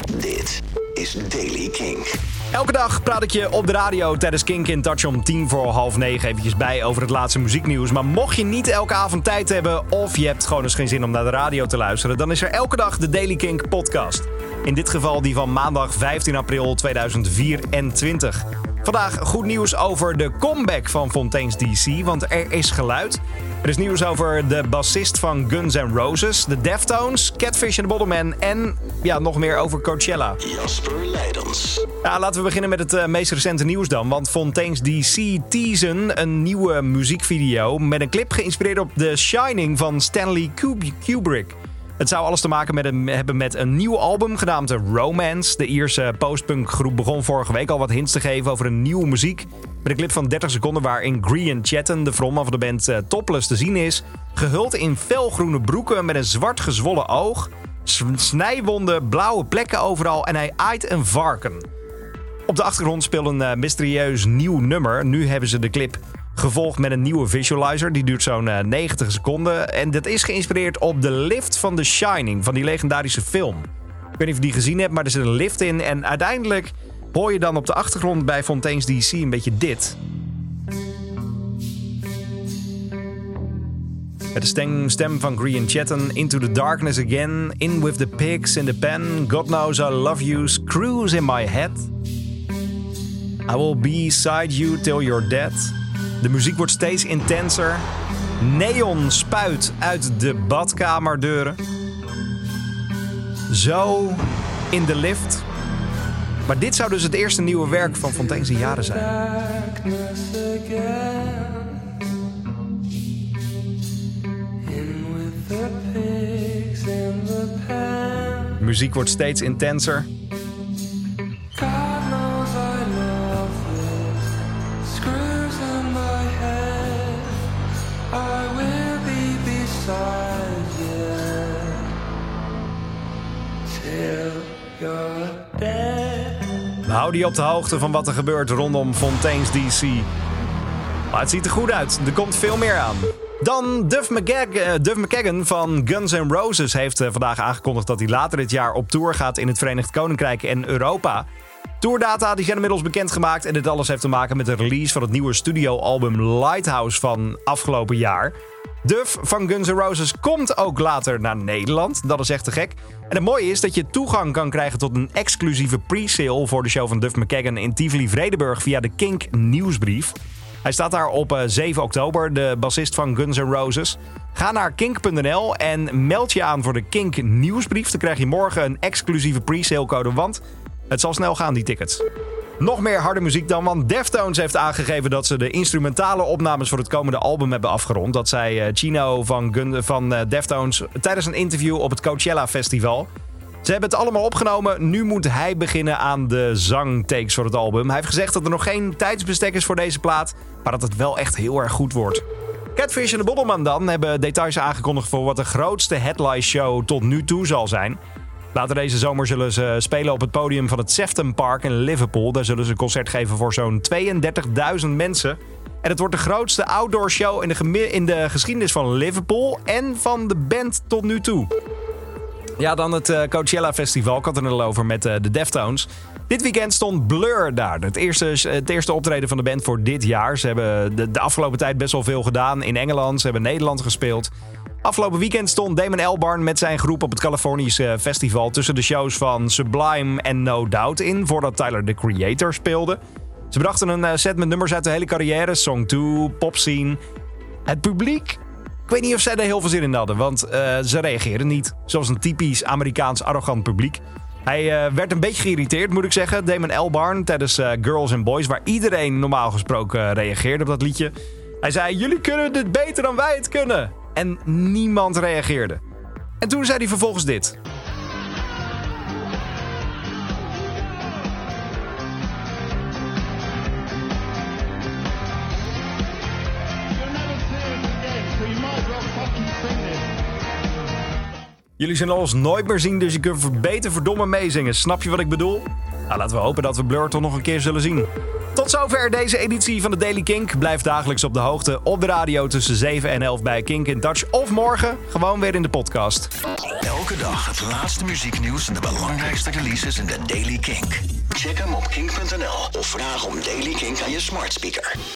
Dit is Daily Kink. Elke dag praat ik je op de radio tijdens Kink in Touch om 9:10 eventjes bij over het laatste muzieknieuws. Maar mocht je niet elke avond tijd hebben of je hebt gewoon eens geen zin om naar de radio te luisteren, dan is er elke dag de Daily Kink podcast. In dit geval die van maandag 15 april 2024. Vandaag goed nieuws over de comeback van Fontaines DC, want er is geluid. Er is nieuws over de bassist van Guns N' Roses, de Deftones, Catfish and the Bottlemen en nog meer over Coachella. Jasper Leidens. Laten we beginnen met het meest recente nieuws dan, want Fontaines DC teasen een nieuwe muziekvideo met een clip geïnspireerd op The Shining van Stanley Kubrick. Het zou alles te maken hebben met een nieuw album genaamd Romance. De Ierse postpunk groep begon vorige week al wat hints te geven over een nieuwe muziek. Met een clip van 30 seconden waarin Grian Chatten, de frontman van de band, topless te zien is. Gehuld in felgroene broeken met een zwart gezwollen oog. Snijwonden, blauwe plekken overal en hij aait een varken. Op de achtergrond speelt een mysterieus nieuw nummer. Nu hebben ze de clip gevolgd met een nieuwe visualizer. Die duurt zo'n 90 seconden. En dat is geïnspireerd op de lift van The Shining, van die legendarische film. Ik weet niet of je die gezien hebt, maar er zit een lift in. En uiteindelijk hoor je dan op de achtergrond bij Fontaines DC een beetje dit. Met de stem van Grian Chatten. Into the darkness again. In with the pigs in the pen. God knows I love you. Screws in my head. I will be beside you till you're dead. De muziek wordt steeds intenser. Neon spuit uit de badkamerdeuren. Zo in de lift. Maar dit zou dus het eerste nieuwe werk van Fontaines in jaren zijn. De muziek wordt steeds intenser. We houden je op de hoogte van wat er gebeurt rondom Fontaines DC. Maar het ziet er goed uit. Er komt veel meer aan. Dan Duff McKagan van Guns N' Roses heeft vandaag aangekondigd dat hij later dit jaar op tour gaat in het Verenigd Koninkrijk en Europa. Tourdata die zijn inmiddels bekendgemaakt en dit alles heeft te maken met de release van het nieuwe studioalbum Lighthouse van afgelopen jaar. Duff van Guns N' Roses komt ook later naar Nederland. Dat is echt te gek. En het mooie is dat je toegang kan krijgen tot een exclusieve pre-sale voor de show van Duff McKagan in Tivoli-Vredenburg via de Kink nieuwsbrief. Hij staat daar op 7 oktober, de bassist van Guns N' Roses. Ga naar kink.nl en meld je aan voor de Kink nieuwsbrief. Dan krijg je morgen een exclusieve pre-sale code, want het zal snel gaan, die tickets. Nog meer harde muziek dan, want Deftones heeft aangegeven dat ze de instrumentale opnames voor het komende album hebben afgerond. Dat zei Chino van Deftones tijdens een interview op het Coachella Festival. Ze hebben het allemaal opgenomen. Nu moet hij beginnen aan de zangtakes voor het album. Hij heeft gezegd dat er nog geen tijdsbestek is voor deze plaat, maar dat het wel echt heel erg goed wordt. Catfish and the Bottlemen dan hebben details aangekondigd voor wat de grootste headline show tot nu toe zal zijn. Later deze zomer zullen ze spelen op het podium van het Sefton Park in Liverpool. Daar zullen ze een concert geven voor zo'n 32.000 mensen. En het wordt de grootste outdoor show in de geschiedenis van Liverpool en van de band tot nu toe. Ja, dan het Coachella Festival. Ik had het er al over met de Deftones. Dit weekend stond Blur daar. Het eerste optreden van de band voor dit jaar. Ze hebben de afgelopen tijd best wel veel gedaan in Engeland. Ze hebben Nederland gespeeld. Afgelopen weekend stond Damon Albarn met zijn groep op het Californische festival tussen de shows van Sublime en No Doubt in, voordat Tyler, the Creator, speelde. Ze brachten een set met nummers uit de hele carrière, Song 2, Popscene. Het publiek, ik weet niet of zij er heel veel zin in hadden, want ze reageerden niet. Zoals een typisch Amerikaans arrogant publiek. Hij werd een beetje geïrriteerd, moet ik zeggen, Damon Albarn, tijdens Girls and Boys, waar iedereen normaal gesproken reageerde op dat liedje. Hij zei, jullie kunnen dit beter dan wij het kunnen. En niemand reageerde. En toen zei hij vervolgens dit. Jullie zullen ons nooit meer zien, dus je kunt beter verdomme meezingen. Snap je wat ik bedoel? Nou, laten we hopen dat we Blur toch nog een keer zullen zien. Tot zover deze editie van de Daily Kink. Blijf dagelijks op de hoogte op de radio tussen 7 en 11 bij Kink in Touch. Of morgen gewoon weer in de podcast. Elke dag het laatste muzieknieuws en de belangrijkste releases in de Daily Kink. Check hem op kink.nl of vraag om Daily Kink aan je smart speaker.